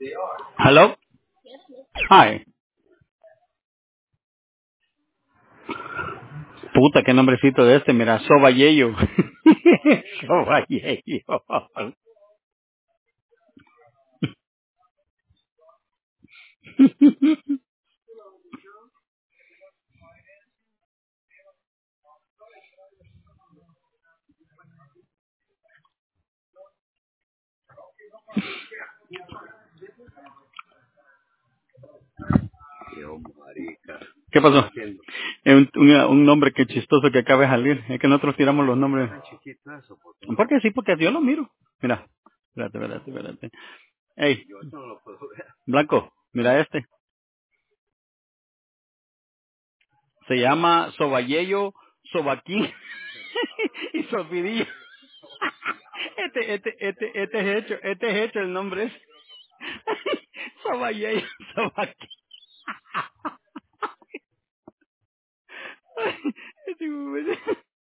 Hello. Hi. Puta, qué nombrecito de este, mira, Sobayeyo. Sobayeyo. ¿Qué pasó? Un nombre que chistoso que acaba de salir. Es que nosotros tiramos los nombres. ¿Por qué? Sí, porque yo lo miro. Mira, espérate. Ey, Blanco, mira este. Se llama Sobayeyo, Sobaquín y Sopidillo. Este es hecho el nombre es Sobayeyo, Sobaquín. Este güey.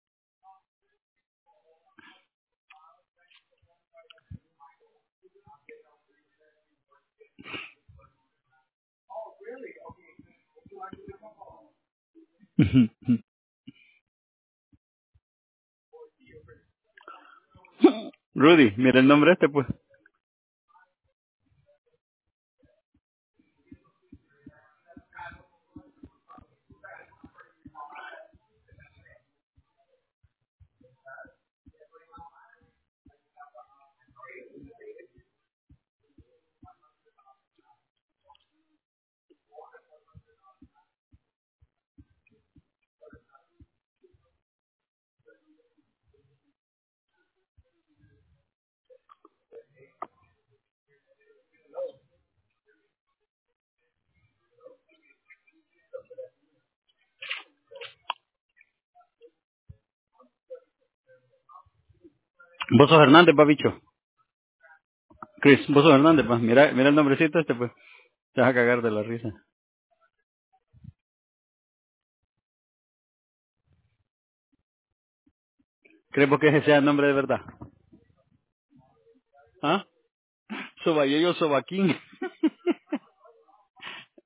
Rudy, mira el nombre este, pues. Vos sos Hernández, pa, bicho. Chris, vos sos Hernández, pa. Mira el nombrecito este, pues. Te vas a cagar de la risa. ¿Crees vos que ese sea el nombre de verdad? ¿Ah? Sobayeyo, Sobaquín.